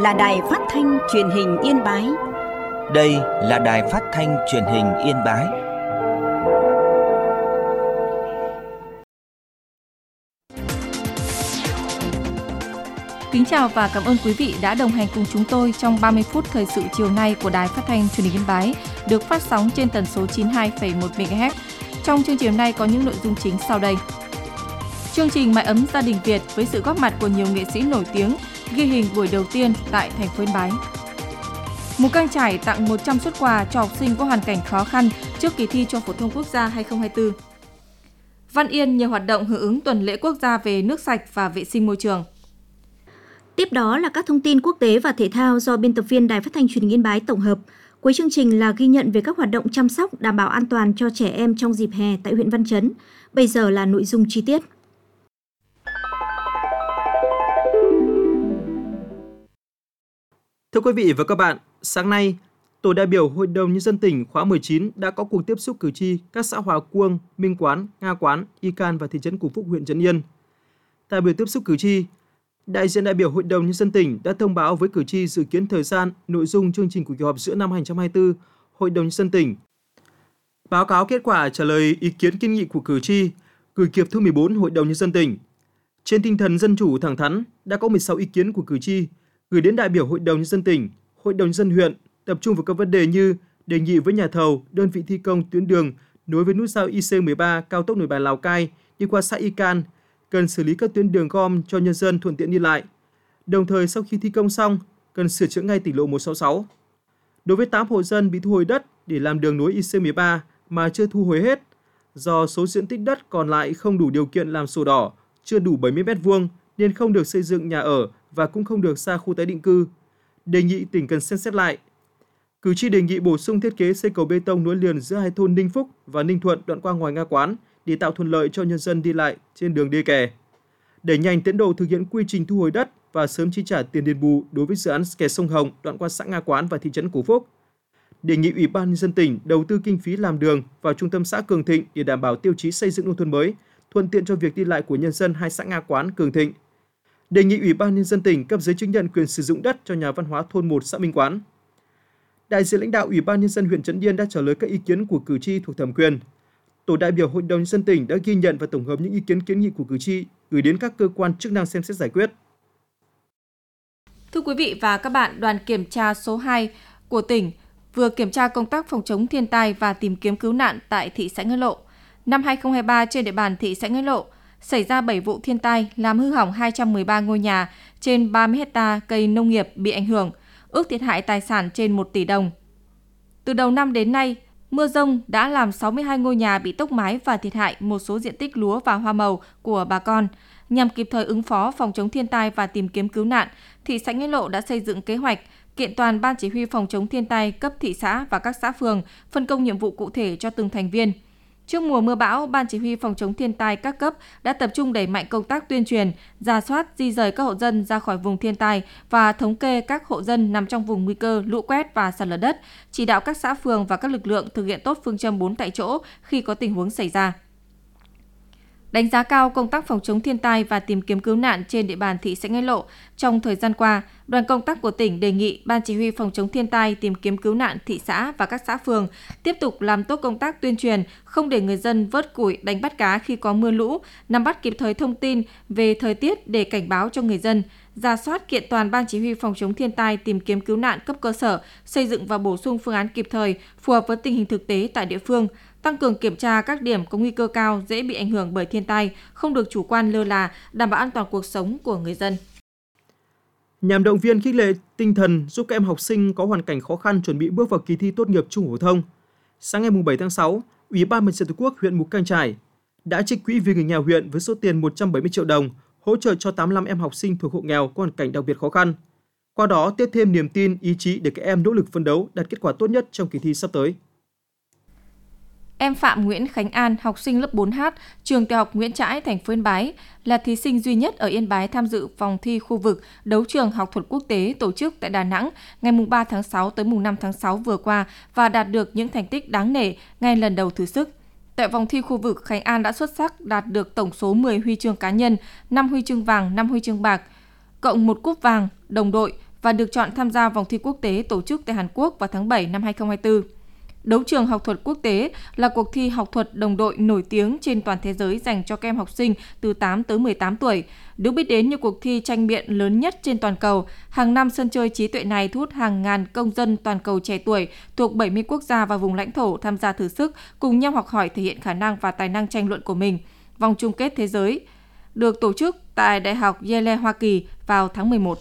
là Đài Phát thanh Truyền hình Yên Bái. Đây là Đài Phát thanh Truyền hình Yên Bái. Kính chào và cảm ơn quý vị đã đồng hành cùng chúng tôi trong 30 phút thời sự chiều nay của Đài Phát thanh Truyền hình Yên Bái, được phát sóng trên tần số 92,1 MHz. Trong chương trình này có những nội dung chính sau đây. Chương trình Mái ấm gia đình Việt với sự góp mặt của nhiều nghệ sĩ nổi tiếng ghi hình buổi đầu tiên tại thành phố Yên Bái. Mù Cang Chải tặng 100 suất quà cho học sinh có hoàn cảnh khó khăn trước kỳ thi Trung học phổ thông quốc gia 2024. Văn Yên nhiều hoạt động hưởng ứng tuần lễ quốc gia về nước sạch và vệ sinh môi trường. Tiếp đó là các thông tin quốc tế và thể thao do biên tập viên Đài Phát thanh Truyền hình Yên Bái tổng hợp. Cuối chương trình là ghi nhận về các hoạt động chăm sóc đảm bảo an toàn cho trẻ em trong dịp hè tại huyện Văn Chấn. Bây giờ là nội dung chi tiết. Thưa quý vị và các bạn, sáng nay, Tổ đại biểu Hội đồng Nhân dân tỉnh khóa 19 đã có cuộc tiếp xúc cử tri các xã Hòa Cuông, Minh Quán, Nga Quán, Y Can và thị trấn Củ Phúc, huyện Trấn Yên. Tại buổi tiếp xúc cử tri, đại diện đại biểu Hội đồng Nhân dân tỉnh đã thông báo với cử tri dự kiến thời gian, nội dung chương trình của kỳ họp giữa năm 2024 Hội đồng Nhân dân tỉnh. Báo cáo kết quả trả lời ý kiến kiến nghị của cử tri gửi kỳ họp thứ 14 Hội đồng Nhân dân tỉnh. Trên tinh thần dân chủ thẳng thắn, đã có 16 ý kiến của cử tri gửi đến đại biểu Hội đồng Nhân dân tỉnh, Hội đồng Nhân dân huyện, tập trung vào các vấn đề như đề nghị với nhà thầu, đơn vị thi công tuyến đường nối với nút giao IC13 cao tốc Nội Bài Lào Cai đi qua xã Y Can, cần xử lý các tuyến đường gom cho nhân dân thuận tiện đi lại. Đồng thời sau khi thi công xong, cần sửa chữa ngay tỉnh lộ 166. Đối với 8 hộ dân bị thu hồi đất để làm đường nối IC13 mà chưa thu hồi hết, do số diện tích đất còn lại không đủ điều kiện làm sổ đỏ, chưa đủ 70 m2 nên không được xây dựng nhà ở và cũng không được ra khu tái định cư. Đề nghị tỉnh cần xem xét lại. Cử tri đề nghị bổ sung thiết kế xây cầu bê tông nối liền giữa hai thôn Ninh Phúc và Ninh Thuận đoạn qua ngoài Nga Quán để tạo thuận lợi cho nhân dân đi lại trên đường đê kè. Đẩy nhanh tiến độ thực hiện quy trình thu hồi đất và sớm chi trả tiền đền bù đối với dự án kè sông Hồng đoạn qua xã Nga Quán và thị trấn Củ Phúc. Đề nghị Ủy ban Nhân dân tỉnh đầu tư kinh phí làm đường vào trung tâm xã Cường Thịnh để đảm bảo tiêu chí xây dựng nông thôn mới, thuận tiện cho việc đi lại của nhân dân hai xã Nga Quán, Cường Thịnh. Đề nghị Ủy ban Nhân dân tỉnh cấp giấy chứng nhận quyền sử dụng đất cho nhà văn hóa thôn 1 xã Minh Quán. Đại diện lãnh đạo Ủy ban Nhân dân huyện Trấn Yên đã trả lời các ý kiến của cử tri thuộc thẩm quyền. Tổ đại biểu Hội đồng Nhân dân tỉnh đã ghi nhận và tổng hợp những ý kiến kiến nghị của cử tri gửi đến các cơ quan chức năng xem xét giải quyết. Thưa quý vị và các bạn, đoàn kiểm tra số 2 của tỉnh vừa kiểm tra công tác phòng chống thiên tai và tìm kiếm cứu nạn tại thị xã Nghĩa Lộ. Năm 2023 trên địa bàn thị xã Nghĩa Lộ xảy ra 7 vụ thiên tai làm hư hỏng 213 ngôi nhà, trên 30 hecta cây nông nghiệp bị ảnh hưởng, ước thiệt hại tài sản trên 1 tỷ đồng. Từ đầu năm đến nay, mưa dông đã làm 62 ngôi nhà bị tốc mái và thiệt hại một số diện tích lúa và hoa màu của bà con. Nhằm kịp thời ứng phó phòng chống thiên tai và tìm kiếm cứu nạn, thị xã Nghĩa Lộ đã xây dựng kế hoạch, kiện toàn Ban Chỉ huy phòng chống thiên tai cấp thị xã và các xã phường, phân công nhiệm vụ cụ thể cho từng thành viên. Trước mùa mưa bão, Ban Chỉ huy phòng chống thiên tai các cấp đã tập trung đẩy mạnh công tác tuyên truyền, rà soát, di dời các hộ dân ra khỏi vùng thiên tai và thống kê các hộ dân nằm trong vùng nguy cơ lũ quét và sạt lở đất, chỉ đạo các xã phường và các lực lượng thực hiện tốt phương châm 4 tại chỗ khi có tình huống xảy ra. Đánh giá cao công tác phòng chống thiên tai và tìm kiếm cứu nạn trên địa bàn thị xã Nghĩa Lộ, trong thời gian qua, đoàn công tác của tỉnh đề nghị Ban Chỉ huy phòng chống thiên tai tìm kiếm cứu nạn thị xã và các xã phường tiếp tục làm tốt công tác tuyên truyền, không để người dân vớt củi, đánh bắt cá khi có mưa lũ, nắm bắt kịp thời thông tin về thời tiết để cảnh báo cho người dân, rà soát kiện toàn Ban Chỉ huy phòng chống thiên tai tìm kiếm cứu nạn cấp cơ sở, xây dựng và bổ sung phương án kịp thời, phù hợp với tình hình thực tế tại địa phương, tăng cường kiểm tra các điểm có nguy cơ cao dễ bị ảnh hưởng bởi thiên tai, không được chủ quan lơ là, đảm bảo an toàn cuộc sống của người dân. Nhằm động viên khích lệ tinh thần giúp các em học sinh có hoàn cảnh khó khăn chuẩn bị bước vào kỳ thi tốt nghiệp trung học phổ thông, sáng ngày 7 tháng 6, Ủy ban Mặt trận Tổ quốc huyện Mù Cang Chải đã trích quỹ vì người nghèo huyện với số tiền 170 triệu đồng hỗ trợ cho 85 em học sinh thuộc hộ nghèo có hoàn cảnh đặc biệt khó khăn. Qua đó tiếp thêm niềm tin, ý chí để các em nỗ lực phấn đấu đạt kết quả tốt nhất trong kỳ thi sắp tới. Em Phạm Nguyễn Khánh An, học sinh lớp 4H, trường tiểu học Nguyễn Trãi, thành phố Yên Bái, là thí sinh duy nhất ở Yên Bái tham dự vòng thi khu vực đấu trường học thuật quốc tế tổ chức tại Đà Nẵng ngày 3 tháng 6 tới 5 tháng 6 vừa qua và đạt được những thành tích đáng nể ngay lần đầu thử sức. Tại vòng thi khu vực, Khánh An đã xuất sắc đạt được tổng số 10 huy chương cá nhân, 5 huy chương vàng, 5 huy chương bạc, cộng 1 cúp vàng đồng đội và được chọn tham gia vòng thi quốc tế tổ chức tại Hàn Quốc vào tháng 7 năm 2024. Đấu trường học thuật quốc tế là cuộc thi học thuật đồng đội nổi tiếng trên toàn thế giới dành cho các em học sinh từ 8 tới 18 tuổi. Được biết đến như cuộc thi tranh biện lớn nhất trên toàn cầu, hàng năm sân chơi trí tuệ này thu hút hàng ngàn công dân toàn cầu trẻ tuổi thuộc 70 quốc gia và vùng lãnh thổ tham gia thử sức, cùng nhau học hỏi thể hiện khả năng và tài năng tranh luận của mình. Vòng chung kết thế giới được tổ chức tại Đại học Yale, Hoa Kỳ vào tháng 11.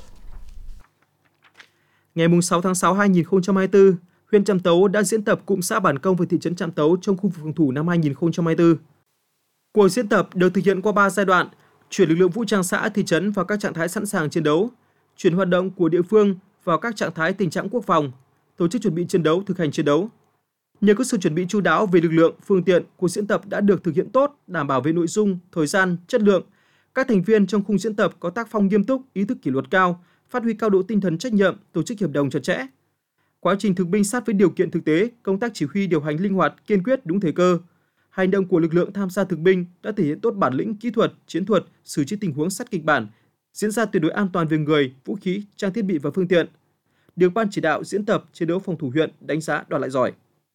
Ngày 6 tháng 6 2024, huyện Trạm Tấu đã diễn tập cụm xã Bản Công với thị trấn Trạm Tấu trong khu vực phòng thủ năm 2024. Cuộc diễn tập được thực hiện qua 3 giai đoạn: chuyển lực lượng vũ trang xã, thị trấn vào các trạng thái sẵn sàng chiến đấu, chuyển hoạt động của địa phương vào các trạng thái tình trạng quốc phòng, tổ chức chuẩn bị chiến đấu, thực hành chiến đấu. Nhờ có sự chuẩn bị chu đáo về lực lượng, phương tiện, cuộc diễn tập đã được thực hiện tốt, đảm bảo về nội dung, thời gian, chất lượng. Các thành viên trong khung diễn tập có tác phong nghiêm túc, ý thức kỷ luật cao, phát huy cao độ tinh thần trách nhiệm, tổ chức hiệp đồng chặt chẽ. Quá trình thực binh sát với điều kiện thực tế, công tác chỉ huy điều hành linh hoạt, kiên quyết đúng thời cơ. Hành động của lực lượng tham gia thực binh đã thể hiện tốt bản lĩnh kỹ thuật, chiến thuật, xử trí tình huống sát kịch bản, diễn ra tuyệt đối an toàn về người, vũ khí, trang thiết bị và phương tiện. Được ban chỉ đạo diễn tập chiến đấu phòng thủ huyện đánh giá đoạt lại giỏi.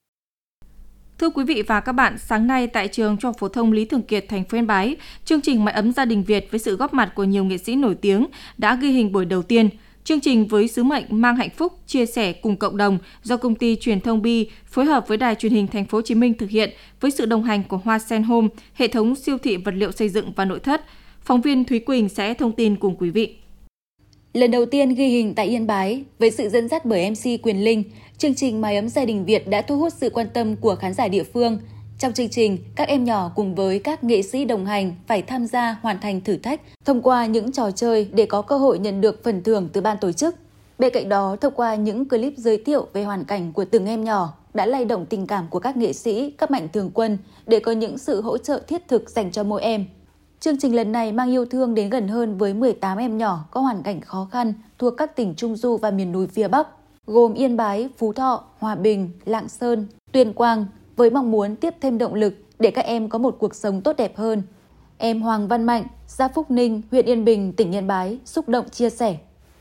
Thưa quý vị và các bạn, sáng nay tại trường Trung học phổ thông Lý Thường Kiệt, thành phố Yên Bái, chương trình Mái ấm gia đình Việt với sự góp mặt của nhiều nghệ sĩ nổi tiếng đã ghi hình buổi đầu tiên. Chương trình với sứ mệnh mang hạnh phúc, chia sẻ cùng cộng đồng do công ty truyền thông Bi phối hợp với Đài Truyền hình Thành phố Hồ Chí Minh thực hiện với sự đồng hành của Hoa Sen Home, hệ thống siêu thị vật liệu xây dựng và nội thất. Phóng viên Thúy Quỳnh sẽ thông tin cùng quý vị. Lần đầu tiên ghi hình tại Yên Bái với sự dẫn dắt bởi MC Quyền Linh, chương trình Mái ấm gia đình Việt đã thu hút sự quan tâm của khán giả địa phương. Trong chương trình, các em nhỏ cùng với các nghệ sĩ đồng hành phải tham gia hoàn thành thử thách thông qua những trò chơi để có cơ hội nhận được phần thưởng từ ban tổ chức. Bên cạnh đó, thông qua những clip giới thiệu về hoàn cảnh của từng em nhỏ đã lay động tình cảm của các nghệ sĩ, các mạnh thường quân để có những sự hỗ trợ thiết thực dành cho mỗi em. Chương trình lần này mang yêu thương đến gần hơn với 18 em nhỏ có hoàn cảnh khó khăn thuộc các tỉnh Trung Du và miền núi phía Bắc, gồm Yên Bái, Phú Thọ, Hòa Bình, Lạng Sơn, Tuyên Quang, với mong muốn tiếp thêm động lực để các em có một cuộc sống tốt đẹp hơn. Em Hoàng Văn Mạnh, xã Phúc Ninh, huyện Yên Bình, tỉnh Yên Bái, xúc động chia sẻ.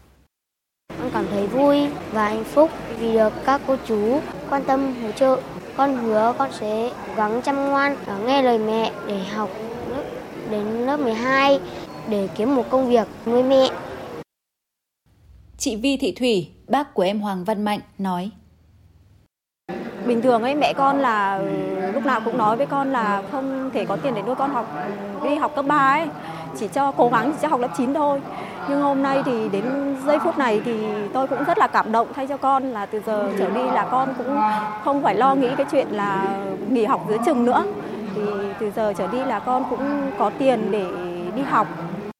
Con cảm thấy vui và hạnh phúc vì được các cô chú quan tâm hỗ trợ. Con hứa con sẽ cố gắng chăm ngoan và nghe lời mẹ để học đến lớp 12 để kiếm một công việc nuôi mẹ. Chị Vi Thị Thủy, bác của em Hoàng Văn Mạnh, nói. Bình thường ấy mẹ con là lúc nào cũng nói với con là không thể có tiền để nuôi con đi học cấp 3 ấy, chỉ cho cố gắng chỉ cho học lớp 9 thôi. Nhưng hôm nay thì đến giây phút này thì tôi cũng rất là cảm động thay cho con, là từ giờ trở đi là con cũng không phải lo nghĩ cái chuyện là nghỉ học giữa chừng nữa. Thì từ giờ trở đi là con cũng có tiền để đi học.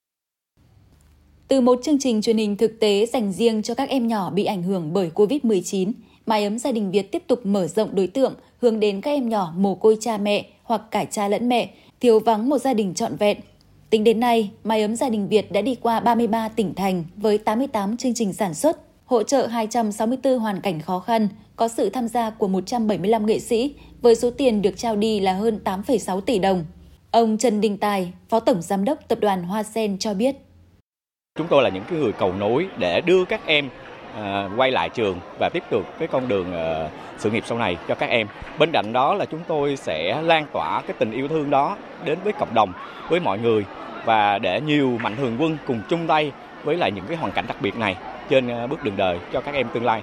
Từ một chương trình truyền hình thực tế dành riêng cho các em nhỏ bị ảnh hưởng bởi Covid-19, Mái ấm gia đình Việt tiếp tục mở rộng đối tượng hướng đến các em nhỏ mồ côi cha mẹ hoặc cả cha lẫn mẹ, thiếu vắng một gia đình trọn vẹn. Tính đến nay, Mái ấm gia đình Việt đã đi qua 33 tỉnh thành với 88 chương trình sản xuất, hỗ trợ 264 hoàn cảnh khó khăn, có sự tham gia của 175 nghệ sĩ, với số tiền được trao đi là hơn 8,6 tỷ đồng. Ông Trần Đình Tài, Phó Tổng Giám đốc Tập đoàn Hoa Sen cho biết. Chúng tôi là những người cầu nối để đưa các em quay lại trường và tiếp tục cái con đường sự nghiệp sau này cho các em. Bên cạnh đó là chúng tôi sẽ lan tỏa cái tình yêu thương đó đến với cộng đồng, với mọi người, và để nhiều mạnh thường quân cùng chung tay với lại những cái hoàn cảnh đặc biệt này trên bước đường đời cho các em tương lai.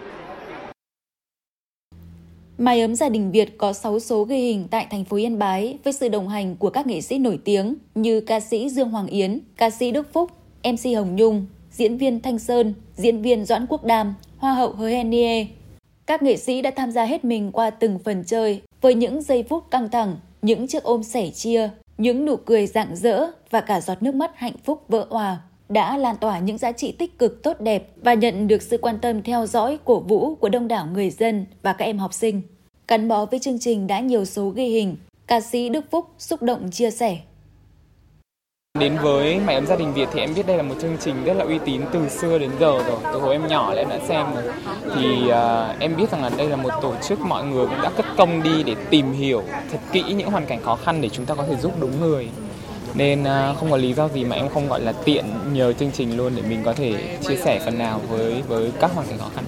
Mái ấm gia đình Việt có 6 số ghi hình tại thành phố Yên Bái với sự đồng hành của các nghệ sĩ nổi tiếng như ca sĩ Dương Hoàng Yến, ca sĩ Đức Phúc, MC Hồng Nhung, diễn viên Thanh Sơn, diễn viên Doãn Quốc Đam, Hoa hậu Hứa Henie. Các nghệ sĩ đã tham gia hết mình qua từng phần chơi với những giây phút căng thẳng, những chiếc ôm sẻ chia, những nụ cười rạng rỡ và cả giọt nước mắt hạnh phúc vỡ òa đã lan tỏa những giá trị tích cực tốt đẹp và nhận được sự quan tâm theo dõi, cổ vũ của đông đảo người dân và các em học sinh. Gắn bó với chương trình đã nhiều số ghi hình, ca sĩ Đức Phúc xúc động chia sẻ. Đến với Mái ấm gia đình Việt thì em biết đây là một chương trình rất là uy tín từ xưa đến giờ rồi, từ hồi em nhỏ là em đã xem rồi. Thì em biết rằng là đây là một tổ chức mọi người cũng đã cất công đi để tìm hiểu thật kỹ những hoàn cảnh khó khăn để chúng ta có thể giúp đúng người. nên không có lý do gì mà em không gọi là tiện nhờ chương trình luôn để mình có thể chia sẻ phần nào với các hoàn cảnh khó khăn.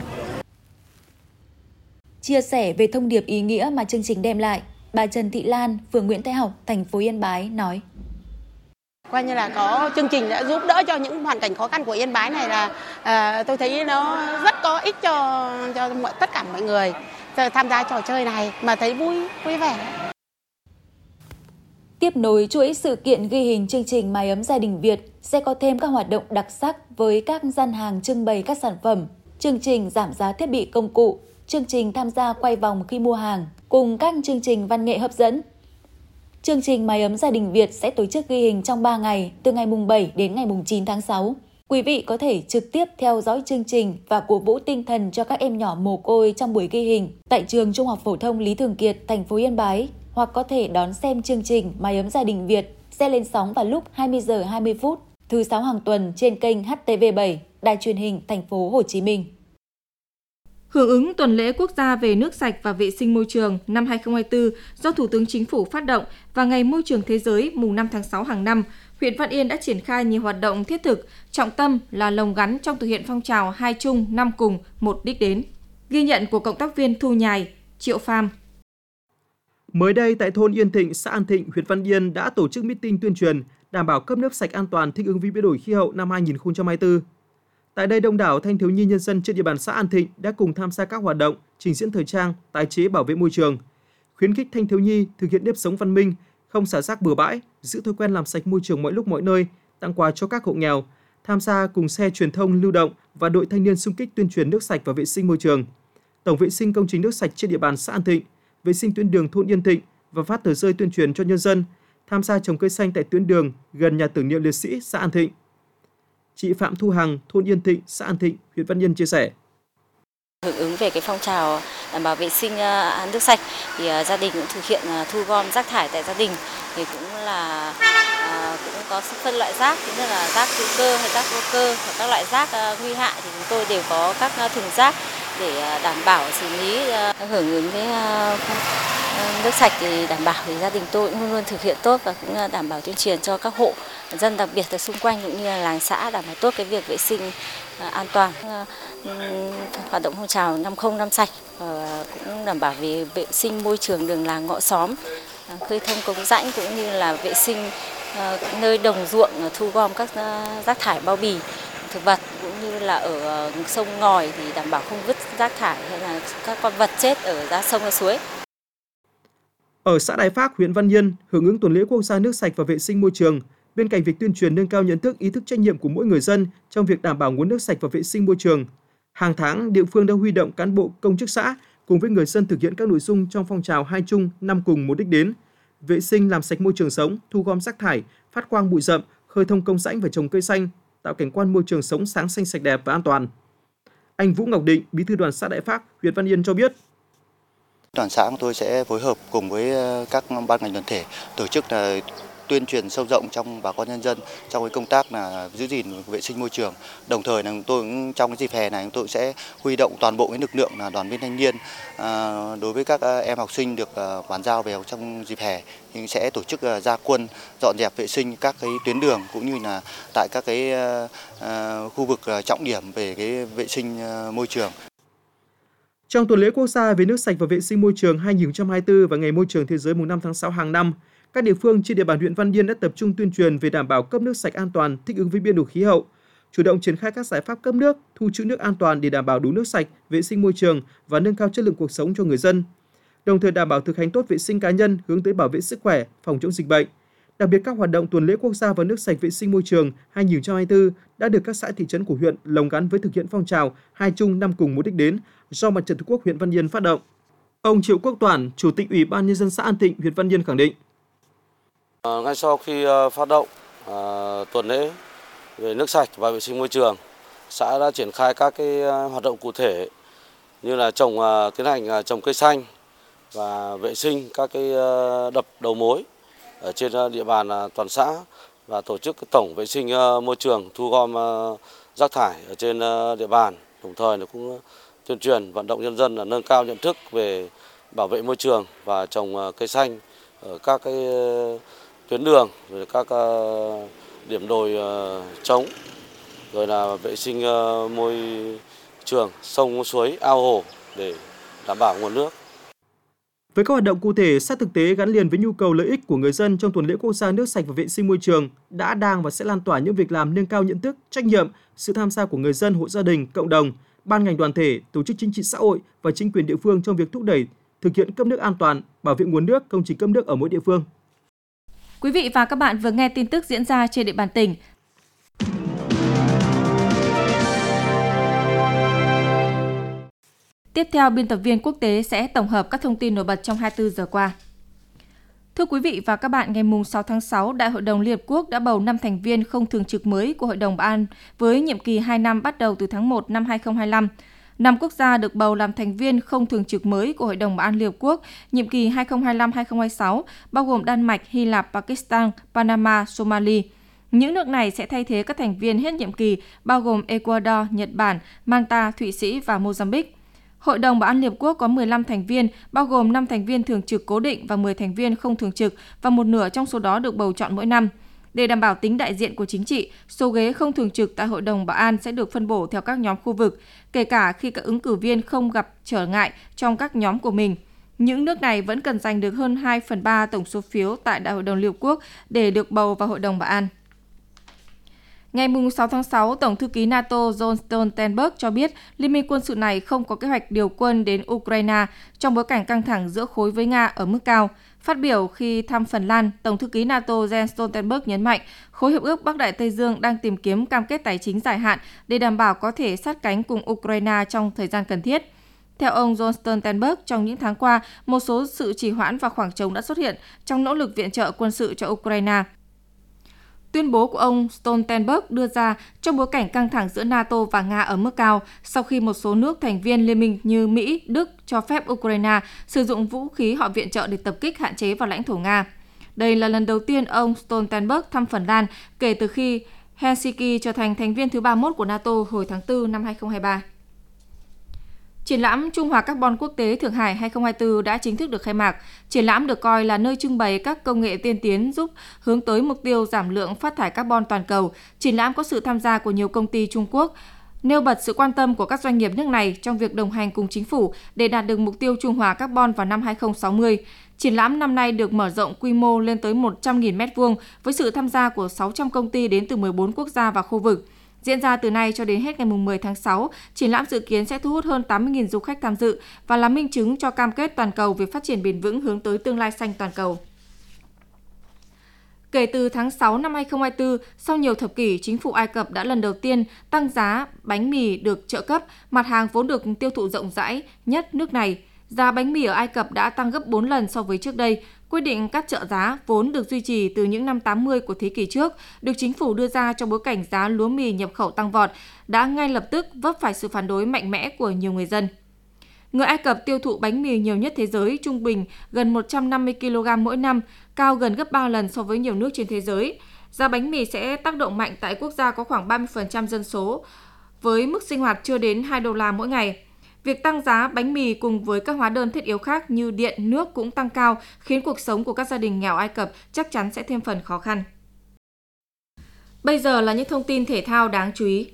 Chia sẻ về thông điệp ý nghĩa mà chương trình đem lại, bà Trần Thị Lan, phường Nguyễn Thái Học, thành phố Yên Bái nói: Coi như là có chương trình đã giúp đỡ cho những hoàn cảnh khó khăn của Yên Bái này là tôi thấy nó rất có ích cho tất cả mọi người tham gia trò chơi này mà thấy vui vẻ. Tiếp nối chuỗi sự kiện ghi hình chương trình Mái ấm gia đình Việt sẽ có thêm các hoạt động đặc sắc với các gian hàng trưng bày các sản phẩm, chương trình giảm giá thiết bị công cụ, chương trình tham gia quay vòng khi mua hàng, cùng các chương trình văn nghệ hấp dẫn. Chương trình Mái ấm gia đình Việt sẽ tổ chức ghi hình trong 3 ngày, từ ngày mùng 7 đến ngày mùng 9 tháng 6. Quý vị có thể trực tiếp theo dõi chương trình và cổ vũ tinh thần cho các em nhỏ mồ côi trong buổi ghi hình tại trường Trung học phổ thông Lý Thường Kiệt, thành phố Yên Bái, hoặc có thể đón xem chương trình Mái ấm gia đình Việt sẽ lên sóng vào lúc 20 giờ 20 phút thứ 6 hàng tuần trên kênh HTV7, Đài truyền hình thành phố Hồ Chí Minh. Hưởng ứng tuần lễ quốc gia về nước sạch và vệ sinh môi trường năm 2024 do Thủ tướng Chính phủ phát động và Ngày Môi trường Thế giới mùng 5 tháng 6 hàng năm, huyện Văn Yên đã triển khai nhiều hoạt động thiết thực, trọng tâm là lồng gắn trong thực hiện phong trào 2 chung 5 cùng 1 đích đến. Ghi nhận của cộng tác viên Thu Nhài, Triệu Pham. Mới đây tại thôn Yên Thịnh, xã An Thịnh, huyện Văn Yên đã tổ chức meeting tuyên truyền đảm bảo cấp nước sạch an toàn thích ứng với biến đổi khí hậu năm 2024. Tại đây, đông đảo thanh thiếu nhi nhân dân trên địa bàn xã An Thịnh đã cùng tham gia các hoạt động trình diễn thời trang, tái chế bảo vệ môi trường, khuyến khích thanh thiếu nhi thực hiện nếp sống văn minh, không xả rác bừa bãi, giữ thói quen làm sạch môi trường mọi lúc mọi nơi, tặng quà cho các hộ nghèo, tham gia cùng xe truyền thông lưu động và đội thanh niên xung kích tuyên truyền nước sạch và vệ sinh môi trường, tổng vệ sinh công trình nước sạch trên địa bàn xã An Thịnh, vệ sinh tuyến đường thôn Yên Thịnh và phát tờ rơi tuyên truyền cho nhân dân, tham gia trồng cây xanh tại tuyến đường gần nhà tưởng niệm liệt sĩ xã An Thịnh. Chị Phạm Thu Hằng, thôn Yên Thịnh, xã An Thịnh, huyện Văn Yên chia sẻ. Hưởng ứng về cái phong trào đảm bảo vệ sinh nước sạch thì gia đình cũng thực hiện thu gom rác thải tại gia đình, thì cũng có phân loại rác, như là rác hữu cơ hay rác vô cơ và các loại rác nguy hại thì chúng tôi đều có các thùng rác để đảm bảo xử lý. Hưởng ứng cái nước sạch thì đảm bảo thì gia đình tôi cũng luôn luôn thực hiện tốt và cũng đảm bảo tuyên truyền cho các hộ dân, đặc biệt là xung quanh cũng như là làng xã đảm bảo tốt cái việc vệ sinh an toàn. Hoạt động phong trào 50 năm sạch cũng đảm bảo về vệ sinh môi trường đường làng ngõ xóm, khơi thông cống rãnh cũng như là vệ sinh nơi đồng ruộng, thu gom các rác thải bao bì thực vật cũng như là ở sông ngòi thì đảm bảo không vứt rác thải hay là các con vật chết ở ra sông ra suối. Ở xã Đại Phác, huyện Văn Yên, hưởng ứng tuần lễ quốc gia nước sạch và vệ sinh môi trường, bên cạnh việc tuyên truyền nâng cao nhận thức, ý thức trách nhiệm của mỗi người dân trong việc đảm bảo nguồn nước sạch và vệ sinh môi trường, hàng tháng địa phương đã huy động cán bộ công chức xã cùng với người dân thực hiện các nội dung trong phong trào 2 chung 5 cùng 1 đích đến: vệ sinh làm sạch môi trường sống, thu gom rác thải, phát quang bụi rậm, khơi thông công rãnh và trồng cây xanh, tạo cảnh quan môi trường sống sáng xanh sạch đẹp và an toàn. Anh Vũ Ngọc Định, Bí thư đoàn xã Đại Phác, huyện Văn Yên cho biết. Đoàn xã của tôi sẽ phối hợp cùng với các ban ngành đoàn thể tổ chức là tuyên truyền sâu rộng trong bà con nhân dân trong cái công tác là giữ gìn vệ sinh môi trường. Đồng thời là tôi cũng trong cái dịp hè này chúng tôi sẽ huy động toàn bộ cái lực lượng là đoàn viên thanh niên đối với các em học sinh được bàn giao về trong dịp hè thì sẽ tổ chức ra quân dọn dẹp vệ sinh các cái tuyến đường cũng như là tại các cái khu vực trọng điểm về cái vệ sinh môi trường. Trong tuần lễ quốc gia về nước sạch và vệ sinh môi trường 2024 và Ngày Môi trường Thế giới mùng 5 tháng 6 hàng năm, các địa phương trên địa bàn huyện Văn Yên đã tập trung tuyên truyền về đảm bảo cấp nước sạch an toàn, thích ứng với biến đổi khí hậu, chủ động triển khai các giải pháp cấp nước, thu trữ nước an toàn để đảm bảo đủ nước sạch, vệ sinh môi trường và nâng cao chất lượng cuộc sống cho người dân. Đồng thời đảm bảo thực hành tốt vệ sinh cá nhân, hướng tới bảo vệ sức khỏe, phòng chống dịch bệnh. Đặc biệt các hoạt động tuần lễ quốc gia và nước sạch vệ sinh môi trường 2024 đã được các xã thị trấn của huyện lồng gắn với thực hiện phong trào 2 chung 5 cùng 1 đích đến do Mặt trận Tổ quốc huyện Văn Yên phát động. Ông Triệu Quốc Toản, Chủ tịch Ủy ban Nhân dân xã An Thịnh, huyện Văn Yên khẳng định. Ngay sau khi phát động tuần lễ về nước sạch và vệ sinh môi trường, xã đã triển khai các cái hoạt động cụ thể như là tiến hành trồng cây xanh và vệ sinh các cái đập đầu mối ở trên địa bàn toàn xã và tổ chức tổng vệ sinh môi trường, thu gom rác thải ở trên địa bàn. Đồng thời cũng tuyên truyền vận động nhân dân là nâng cao nhận thức về bảo vệ môi trường và trồng cây xanh ở các cái tuyến đường, rồi các điểm đồi trống, rồi là vệ sinh môi trường, sông suối, ao hồ để đảm bảo nguồn nước. Với các hoạt động cụ thể sát thực tế gắn liền với nhu cầu lợi ích của người dân trong tuần lễ quốc gia nước sạch và vệ sinh môi trường đã, đang và sẽ lan tỏa những việc làm nâng cao nhận thức, trách nhiệm, sự tham gia của người dân, hộ gia đình, cộng đồng, ban ngành đoàn thể, tổ chức chính trị xã hội và chính quyền địa phương trong việc thúc đẩy thực hiện cấp nước an toàn, bảo vệ nguồn nước, công trình cấp nước ở mỗi địa phương. Quý vị và các bạn vừa nghe tin tức diễn ra trên địa bàn tỉnh. Tiếp theo, biên tập viên quốc tế sẽ tổng hợp các thông tin nổi bật trong 24 giờ qua. Thưa quý vị và các bạn, ngày 6 tháng 6, Đại hội đồng Liên Hợp Quốc đã bầu 5 thành viên không thường trực mới của Hội đồng Bảo an với nhiệm kỳ 2 năm bắt đầu từ tháng 1 năm 2025. 5 quốc gia được bầu làm thành viên không thường trực mới của Hội đồng Bảo an Liên Hợp Quốc nhiệm kỳ 2025-2026, bao gồm Đan Mạch, Hy Lạp, Pakistan, Panama, Somalia. Những nước này sẽ thay thế các thành viên hết nhiệm kỳ, bao gồm Ecuador, Nhật Bản, Malta, Thụy Sĩ và Mozambique. Hội đồng Bảo an Liên Hợp Quốc có 15 thành viên, bao gồm 5 thành viên thường trực cố định và 10 thành viên không thường trực, và một nửa trong số đó được bầu chọn mỗi năm. Để đảm bảo tính đại diện của chính trị, số ghế không thường trực tại Hội đồng Bảo an sẽ được phân bổ theo các nhóm khu vực, kể cả khi các ứng cử viên không gặp trở ngại trong các nhóm của mình. Những nước này vẫn cần giành được hơn 2/3 tổng số phiếu tại Đại hội đồng Liên Hợp Quốc để được bầu vào Hội đồng Bảo an. Ngày 6 tháng 6, Tổng thư ký NATO Jens Stoltenberg cho biết Liên minh quân sự này không có kế hoạch điều quân đến Ukraine trong bối cảnh căng thẳng giữa khối với Nga ở mức cao. Phát biểu khi thăm Phần Lan, Tổng thư ký NATO Jens Stoltenberg nhấn mạnh khối hiệp ước Bắc Đại Tây Dương đang tìm kiếm cam kết tài chính dài hạn để đảm bảo có thể sát cánh cùng Ukraine trong thời gian cần thiết. Theo ông Jens Stoltenberg, trong những tháng qua, một số sự trì hoãn và khoảng trống đã xuất hiện trong nỗ lực viện trợ quân sự cho Ukraine. Tuyên bố của ông Stoltenberg đưa ra trong bối cảnh căng thẳng giữa NATO và Nga ở mức cao sau khi một số nước thành viên liên minh như Mỹ, Đức cho phép Ukraine sử dụng vũ khí họ viện trợ để tập kích hạn chế vào lãnh thổ Nga. Đây là lần đầu tiên ông Stoltenberg thăm Phần Lan kể từ khi Helsinki trở thành thành viên thứ 31 của NATO hồi tháng 4 năm 2023. Triển lãm Trung hòa Carbon Quốc tế Thượng Hải 2024 đã chính thức được khai mạc. Triển lãm được coi là nơi trưng bày các công nghệ tiên tiến giúp hướng tới mục tiêu giảm lượng phát thải carbon toàn cầu. Triển lãm có sự tham gia của nhiều công ty Trung Quốc, nêu bật sự quan tâm của các doanh nghiệp nước này trong việc đồng hành cùng chính phủ để đạt được mục tiêu trung hòa carbon vào năm 2060. Triển lãm năm nay được mở rộng quy mô lên tới 100.000 m2 với sự tham gia của 600 công ty đến từ 14 quốc gia và khu vực. Diễn ra từ nay cho đến hết ngày 10 tháng 6, triển lãm dự kiến sẽ thu hút hơn 80.000 du khách tham dự và là minh chứng cho cam kết toàn cầu về phát triển bền vững hướng tới tương lai xanh toàn cầu. Kể từ tháng 6 năm 2024, sau nhiều thập kỷ, chính phủ Ai Cập đã lần đầu tiên tăng giá bánh mì được trợ cấp, mặt hàng vốn được tiêu thụ rộng rãi nhất nước này. Giá bánh mì ở Ai Cập đã tăng gấp 4 lần so với trước đây. Quyết định cắt trợ giá vốn được duy trì từ những năm 80 của thế kỷ trước, được chính phủ đưa ra trong bối cảnh giá lúa mì nhập khẩu tăng vọt, đã ngay lập tức vấp phải sự phản đối mạnh mẽ của nhiều người dân. Người Ai Cập tiêu thụ bánh mì nhiều nhất thế giới, trung bình gần 150 kg mỗi năm, cao gần gấp 3 lần so với nhiều nước trên thế giới. Giá bánh mì sẽ tác động mạnh tại quốc gia có khoảng 30% dân số, với mức sinh hoạt chưa đến $2 mỗi ngày. Việc tăng giá bánh mì cùng với các hóa đơn thiết yếu khác như điện, nước cũng tăng cao, khiến cuộc sống của các gia đình nghèo Ai Cập chắc chắn sẽ thêm phần khó khăn. Bây giờ là những thông tin thể thao đáng chú ý.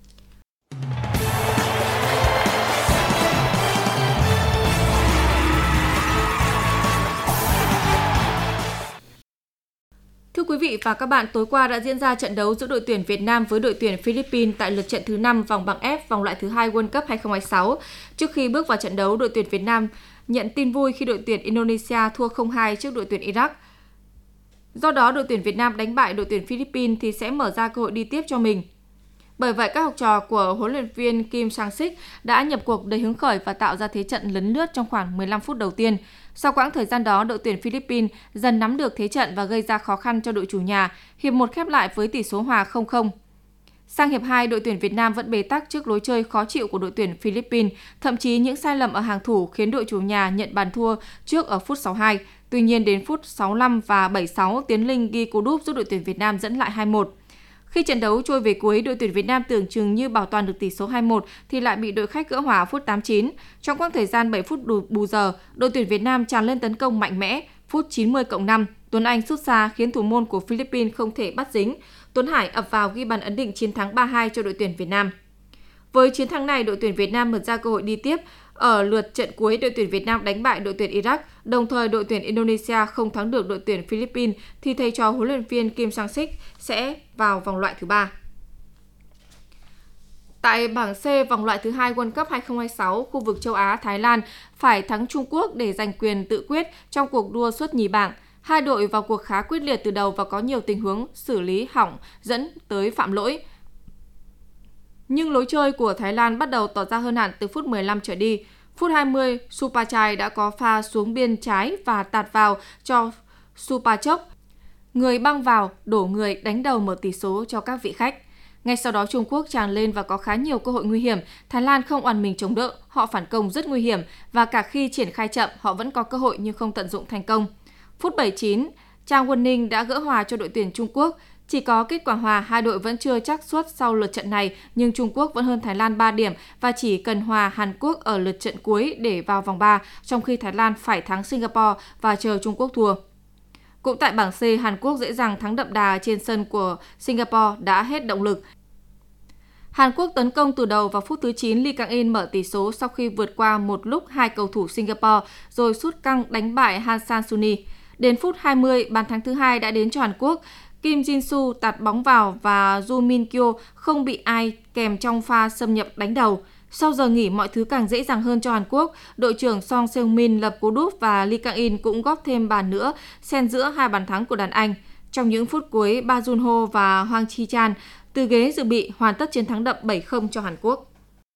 Thưa quý vị và các bạn, tối qua đã diễn ra trận đấu giữa đội tuyển Việt Nam với đội tuyển Philippines tại lượt trận thứ 5 vòng bảng F vòng loại thứ 2 World Cup 2026. Trước khi bước vào trận đấu, đội tuyển Việt Nam nhận tin vui khi đội tuyển Indonesia thua 0-2 trước đội tuyển Iraq. Do đó, đội tuyển Việt Nam đánh bại đội tuyển Philippines thì sẽ mở ra cơ hội đi tiếp cho mình. Bởi vậy, các học trò của huấn luyện viên Kim Sang-sik đã nhập cuộc đầy hứng khởi và tạo ra thế trận lấn lướt trong khoảng 15 phút đầu tiên. Sau quãng thời gian đó, đội tuyển Philippines dần nắm được thế trận và gây ra khó khăn cho đội chủ nhà. Hiệp 1 khép lại với tỷ số hòa 0-0. Sang hiệp 2, đội tuyển Việt Nam vẫn bế tắc trước lối chơi khó chịu của đội tuyển Philippines. Thậm chí những sai lầm ở hàng thủ khiến đội chủ nhà nhận bàn thua trước ở phút 62. Tuy nhiên, đến phút 65 và 76, Tiến Linh ghi cú đúp giúp đội tuyển Việt Nam dẫn lại 2-1. Khi trận đấu trôi về cuối, đội tuyển Việt Nam tưởng chừng như bảo toàn được tỷ số 2-1 thì lại bị đội khách gỡ hòa phút 89. Trong quãng thời gian 7 phút bù giờ, đội tuyển Việt Nam tràn lên tấn công mạnh mẽ. Phút 90+5, Tuấn Anh sút xa khiến thủ môn của Philippines không thể bắt dính. Tuấn Hải ập vào ghi bàn ấn định chiến thắng 3-2 cho đội tuyển Việt Nam. Với chiến thắng này, đội tuyển Việt Nam mở ra cơ hội đi tiếp. Ở lượt trận cuối, đội tuyển Việt Nam đánh bại đội tuyển Iraq, đồng thời đội tuyển Indonesia không thắng được đội tuyển Philippines thì thầy trò huấn luyện viên Kim Sang-sik sẽ vào vòng loại thứ 3. Tại bảng C, vòng loại thứ 2 World Cup 2026, khu vực châu Á, Thái Lan phải thắng Trung Quốc để giành quyền tự quyết trong cuộc đua suất nhì bảng. Hai đội vào cuộc khá quyết liệt từ đầu và có nhiều tình huống xử lý hỏng dẫn tới phạm lỗi. Nhưng lối chơi của Thái Lan bắt đầu tỏ ra hơn hẳn từ phút 15 trở đi. Phút 20, Supachai đã có pha xuống biên trái và tạt vào cho Supachok. Người băng vào, đổ người đánh đầu mở tỷ số cho các vị khách. Ngay sau đó Trung Quốc tràn lên và có khá nhiều cơ hội nguy hiểm. Thái Lan không oằn mình chống đỡ, họ phản công rất nguy hiểm và cả khi triển khai chậm, họ vẫn có cơ hội nhưng không tận dụng thành công. Phút 79, Trang Quân Ninh đã gỡ hòa cho đội tuyển Trung Quốc. Chỉ có kết quả hòa, hai đội vẫn chưa chắc suất sau lượt trận này, nhưng Trung Quốc vẫn hơn Thái Lan 3 điểm và chỉ cần hòa Hàn Quốc ở lượt trận cuối để vào vòng 3, trong khi Thái Lan phải thắng Singapore và chờ Trung Quốc thua. Cũng tại bảng C, Hàn Quốc dễ dàng thắng đậm đà trên sân của Singapore đã hết động lực. Hàn Quốc tấn công từ đầu vào phút thứ 9, Lee Kang-in mở tỷ số sau khi vượt qua một lúc hai cầu thủ Singapore rồi sút căng đánh bại Han Sang-suni. Đến phút 20, bàn thắng thứ 2 đã đến cho Hàn Quốc. Kim Jin-soo tạt bóng vào và Joo Min-kyo không bị ai kèm trong pha xâm nhập đánh đầu. Sau giờ nghỉ, mọi thứ càng dễ dàng hơn cho Hàn Quốc. Đội trưởng Song Seung-min lập cú đúp và Lee Kang-in cũng góp thêm bàn nữa, xen giữa hai bàn thắng của đàn anh. Trong những phút cuối, Ba Jun-ho và Hwang Chi-chan từ ghế dự bị hoàn tất chiến thắng đậm 7-0 cho Hàn Quốc.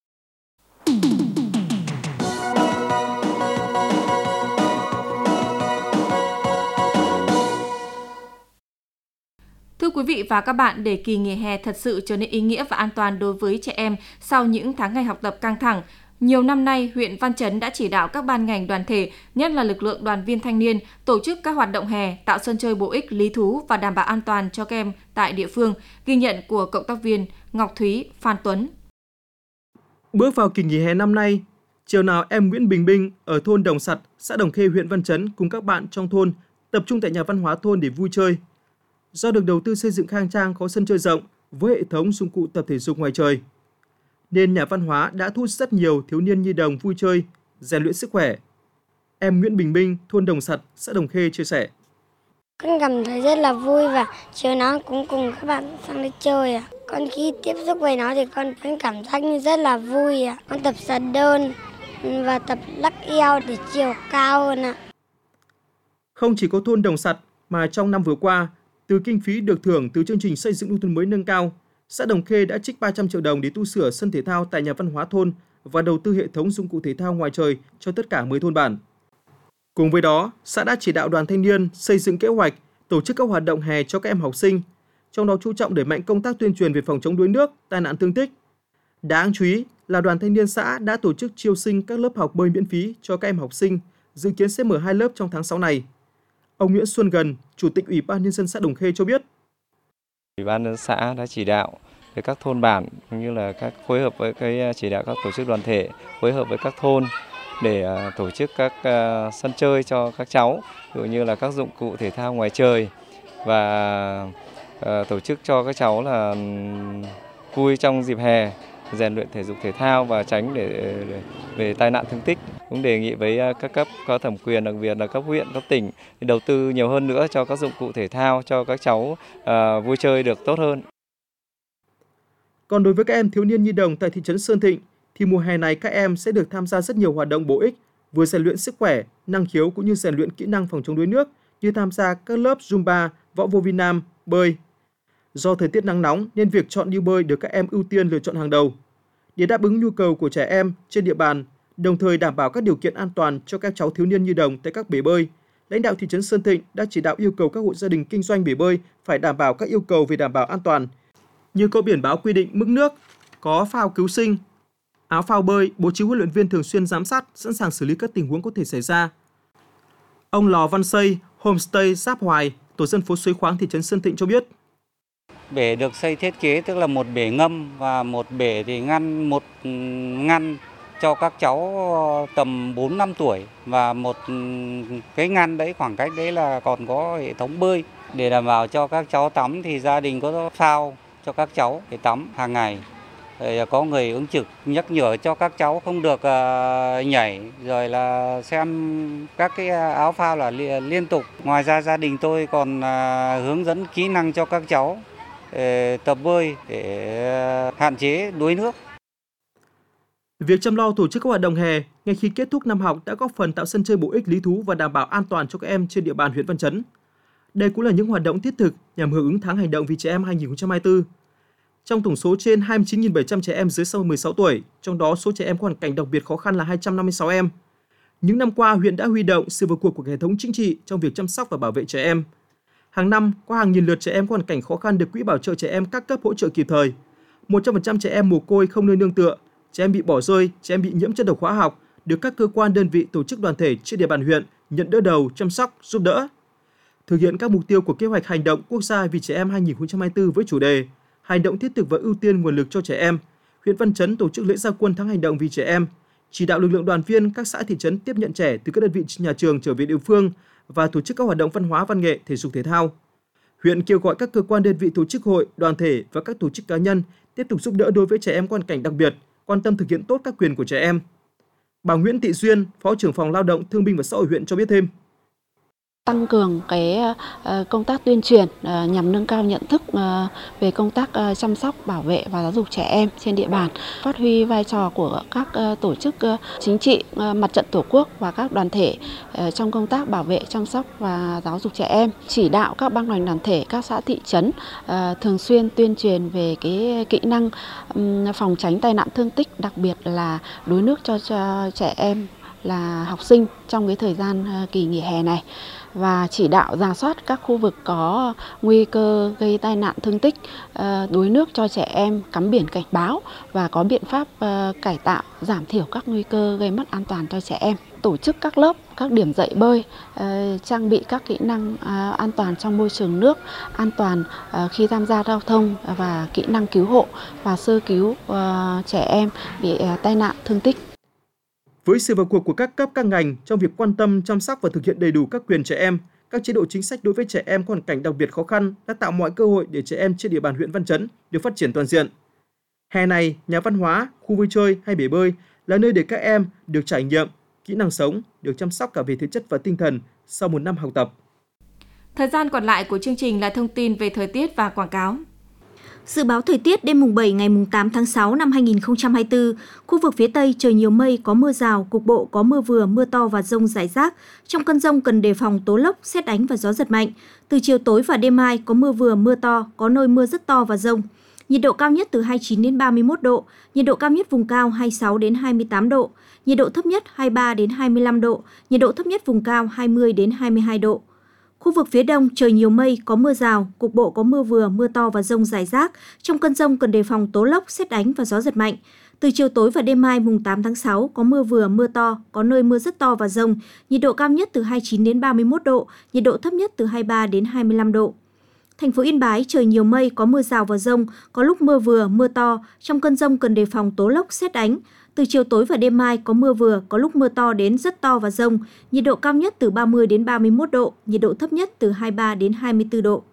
Thưa quý vị và các bạn, để kỳ nghỉ hè thật sự trở nên ý nghĩa và an toàn đối với trẻ em sau những tháng ngày học tập căng thẳng, nhiều năm nay, huyện Văn Chấn đã chỉ đạo các ban ngành đoàn thể, nhất là lực lượng đoàn viên thanh niên, tổ chức các hoạt động hè, tạo sân chơi bổ ích, lý thú và đảm bảo an toàn cho các em tại địa phương, ghi nhận của cộng tác viên Ngọc Thúy, Phan Tuấn. Bước vào kỳ nghỉ hè năm nay, chiều nào em Nguyễn Bình Minh ở thôn Đồng Sặt, xã Đồng Khê, huyện Văn Chấn cùng các bạn trong thôn tập trung tại nhà văn hóa thôn để vui chơi. Do được đầu tư xây dựng khang trang có sân chơi rộng với hệ thống dụng cụ tập thể dục ngoài trời, nên nhà văn hóa đã thu hút rất nhiều thiếu niên nhi đồng vui chơi, rèn luyện sức khỏe. Em Nguyễn Bình Minh, thôn Đồng Sặt, xã Đồng Khê chia sẻ. Con cảm thấy rất là vui và chiều nào cũng cùng các bạn sang đây chơi. Con khi tiếp xúc với nó thì con cảm giác như rất là vui. Con tập giật đơn và tập lắc eo để chiều cao hơn. Không chỉ có thôn Đồng Sặt mà trong năm vừa qua, từ kinh phí được thưởng từ chương trình xây dựng nông thôn mới nâng cao, xã Đồng Khê đã trích 300 triệu đồng để tu sửa sân thể thao tại nhà văn hóa thôn và đầu tư hệ thống dụng cụ thể thao ngoài trời cho tất cả 10 thôn bản. Cùng với đó, xã đã chỉ đạo đoàn thanh niên xây dựng kế hoạch, tổ chức các hoạt động hè cho các em học sinh, trong đó chú trọng đẩy mạnh công tác tuyên truyền về phòng chống đuối nước, tai nạn thương tích. Đáng chú ý là đoàn thanh niên xã đã tổ chức chiêu sinh các lớp học bơi miễn phí cho các em học sinh, dự kiến sẽ mở 2 lớp trong tháng 6 này. Ông Nguyễn Xuân Gần, Chủ tịch Ủy ban Nhân dân xã Đồng Khê cho biết. Ủy ban nhân dân xã đã chỉ đạo với các thôn bản cũng như là các phối hợp với chỉ đạo các tổ chức đoàn thể, phối hợp với các thôn để tổ chức các sân chơi cho các cháu, ví dụ như là các dụng cụ thể thao ngoài trời và tổ chức cho các cháu là vui trong dịp hè, rèn luyện thể dục thể thao và tránh về tai nạn thương tích. Cũng đề nghị với các cấp có thẩm quyền, đặc biệt là cấp huyện, cấp tỉnh đầu tư nhiều hơn nữa cho các dụng cụ thể thao cho các cháu vui chơi được tốt hơn. Còn đối với các em thiếu niên nhi đồng tại thị trấn Sơn Thịnh thì mùa hè này các em sẽ được tham gia rất nhiều hoạt động bổ ích, vừa rèn luyện sức khỏe, năng khiếu cũng như rèn luyện kỹ năng phòng chống đuối nước như tham gia các lớp Zumba, võ vô vi nam, bơi. Do thời tiết nắng nóng nên việc chọn đi bơi được các em ưu tiên lựa chọn hàng đầu. Để đáp ứng nhu cầu của trẻ em trên địa bàn, đồng thời đảm bảo các điều kiện an toàn cho các cháu thiếu niên nhi đồng tại các bể bơi, lãnh đạo thị trấn Sơn Thịnh đã chỉ đạo yêu cầu các hộ gia đình kinh doanh bể bơi phải đảm bảo các yêu cầu về đảm bảo an toàn, như có biển báo quy định mức nước, có phao cứu sinh, áo phao bơi, bố trí huấn luyện viên thường xuyên giám sát, sẵn sàng xử lý các tình huống có thể xảy ra. Ông Lò Văn Xây, homestay Giáp Hoài, tổ dân phố Suối Khoáng, thị trấn Sơn Thịnh cho biết. Bể được xây thiết kế tức là một bể ngâm và một bể thì ngăn cho các cháu tầm 4-5 tuổi và một cái ngăn đấy, khoảng cách đấy là còn có hệ thống bơi để đảm bảo cho các cháu tắm, thì gia đình có phao cho các cháu để tắm hàng ngày. Có người ứng trực nhắc nhở cho các cháu không được nhảy, rồi là xem các cái áo phao là liên tục. Ngoài ra gia đình tôi còn hướng dẫn kỹ năng cho các cháu tập bơi để hạn chế đuối nước. Việc chăm lo tổ chức các hoạt động hè ngay khi kết thúc năm học đã góp phần tạo sân chơi bổ ích, lý thú và đảm bảo an toàn cho các em trên địa bàn huyện Văn Chấn. Đây cũng là những hoạt động thiết thực nhằm hưởng ứng tháng hành động vì trẻ em 2024. Trong tổng số trên 29.700 trẻ em dưới 16 tuổi, trong đó số trẻ em có hoàn cảnh đặc biệt khó khăn là 256 em. Những năm qua, huyện đã huy động sự vào cuộc của hệ thống chính trị trong việc chăm sóc và bảo vệ trẻ em. Hàng năm, có hàng nghìn lượt trẻ em có hoàn cảnh khó khăn được Quỹ Bảo trợ Trẻ Em các cấp hỗ trợ kịp thời. 100% trẻ em mồ côi không nơi nương tựa, trẻ em bị bỏ rơi, trẻ em bị nhiễm chất độc hóa học được các cơ quan, đơn vị, tổ chức đoàn thể trên địa bàn huyện nhận đỡ đầu, chăm sóc, giúp đỡ. Thực hiện các mục tiêu của Kế hoạch Hành động Quốc gia vì trẻ em 2024 với chủ đề Hành động thiết thực và ưu tiên nguồn lực cho trẻ em, huyện Văn Chấn tổ chức lễ ra quân tháng hành động vì trẻ em, chỉ đạo lực lượng đoàn viên các xã thị trấn tiếp nhận trẻ từ các đơn vị nhà trường trở về địa phương và tổ chức các hoạt động văn hóa, văn nghệ, thể dục thể thao. Huyện kêu gọi các cơ quan, đơn vị, tổ chức hội, đoàn thể và các tổ chức cá nhân tiếp tục giúp đỡ đối với trẻ em có hoàn cảnh đặc biệt, quan tâm thực hiện tốt các quyền của trẻ em. Bà Nguyễn Thị Duyên, Phó trưởng phòng Lao động, Thương binh và Xã hội huyện cho biết thêm. Tăng cường công tác tuyên truyền nhằm nâng cao nhận thức về công tác chăm sóc, bảo vệ và giáo dục trẻ em trên địa bàn, phát huy vai trò của các tổ chức chính trị, mặt trận Tổ quốc và các đoàn thể trong công tác bảo vệ, chăm sóc và giáo dục trẻ em, chỉ đạo các ban ngành đoàn thể, các xã thị trấn thường xuyên tuyên truyền về cái kỹ năng phòng tránh tai nạn thương tích, đặc biệt là đuối nước cho trẻ em là học sinh trong cái thời gian kỳ nghỉ hè này, và chỉ đạo rà soát các khu vực có nguy cơ gây tai nạn thương tích, đuối nước cho trẻ em, cắm biển cảnh báo và có biện pháp cải tạo, giảm thiểu các nguy cơ gây mất an toàn cho trẻ em. Tổ chức các lớp, các điểm dạy bơi, trang bị các kỹ năng an toàn trong môi trường nước, an toàn khi tham gia giao thông và kỹ năng cứu hộ và sơ cứu trẻ em bị tai nạn thương tích. Với sự vào cuộc của các cấp, các ngành trong việc quan tâm, chăm sóc và thực hiện đầy đủ các quyền trẻ em, các chế độ chính sách đối với trẻ em có hoàn cảnh đặc biệt khó khăn đã tạo mọi cơ hội để trẻ em trên địa bàn huyện Văn Chấn được phát triển toàn diện. Hè này, nhà văn hóa, khu vui chơi hay bể bơi là nơi để các em được trải nghiệm kỹ năng sống, được chăm sóc cả về thể chất và tinh thần sau một năm học tập. Thời gian còn lại của chương trình là thông tin về thời tiết và quảng cáo. Dự báo thời tiết đêm mùng 7 ngày mùng 8 tháng 6 năm 2024, khu vực phía Tây trời nhiều mây, có mưa rào, cục bộ có mưa vừa, mưa to và dông rải rác. Trong cơn dông cần đề phòng tố lốc, sét đánh và gió giật mạnh. Từ chiều tối và đêm mai có mưa vừa, mưa to, có nơi mưa rất to và dông. Nhiệt độ cao nhất từ 29 đến 31 độ, nhiệt độ cao nhất vùng cao 26 đến 28 độ, nhiệt độ thấp nhất 23 đến 25 độ, nhiệt độ thấp nhất vùng cao 20 đến 22 độ. Khu vực phía Đông trời nhiều mây, có mưa rào, cục bộ có mưa vừa, mưa to và dông rải rác. Trong cơn dông cần đề phòng tố lốc, sét đánh và gió giật mạnh. Từ chiều tối và đêm mai mùng 8 tháng 6 có mưa vừa, mưa to, có nơi mưa rất to và dông. Nhiệt độ cao nhất từ 29 đến 31 độ, nhiệt độ thấp nhất từ 23 đến 25 độ. Thành phố Yên Bái trời nhiều mây, có mưa rào và dông, có lúc mưa vừa, mưa to. Trong cơn dông cần đề phòng tố lốc, sét đánh. Từ chiều tối và đêm mai có mưa vừa, có lúc mưa to đến rất to và dông. Nhiệt độ cao nhất từ 30 đến 31 độ, nhiệt độ thấp nhất từ 23 đến 24 độ.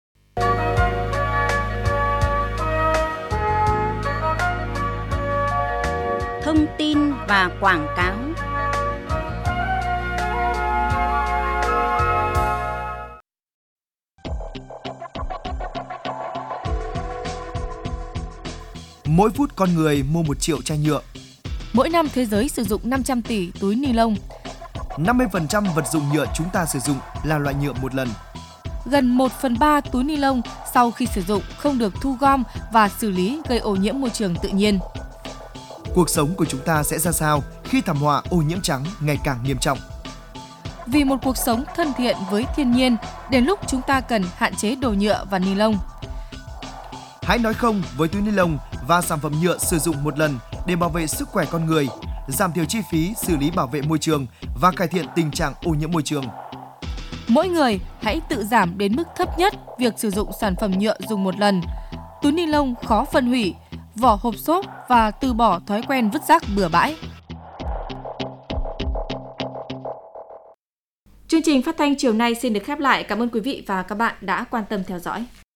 Thông tin và quảng cáo. Mỗi phút con người mua 1 triệu chai nhựa. Mỗi năm thế giới sử dụng 500 tỷ túi ni lông. 50% vật dụng nhựa chúng ta sử dụng là loại nhựa một lần. Gần 1/3 túi ni lông sau khi sử dụng không được thu gom và xử lý, gây ô nhiễm môi trường tự nhiên. Cuộc sống của chúng ta sẽ ra sao khi thảm họa ô nhiễm trắng ngày càng nghiêm trọng? Vì một cuộc sống thân thiện với thiên nhiên, đến lúc chúng ta cần hạn chế đồ nhựa và ni lông. Hãy nói không với túi ni lông và sản phẩm nhựa sử dụng một lần để bảo vệ sức khỏe con người, giảm thiểu chi phí xử lý bảo vệ môi trường và cải thiện tình trạng ô nhiễm môi trường. Mỗi người hãy tự giảm đến mức thấp nhất việc sử dụng sản phẩm nhựa dùng một lần, túi ni lông khó phân hủy, vỏ hộp xốp và từ bỏ thói quen vứt rác bừa bãi. Chương trình phát thanh chiều nay xin được khép lại. Cảm ơn quý vị và các bạn đã quan tâm theo dõi.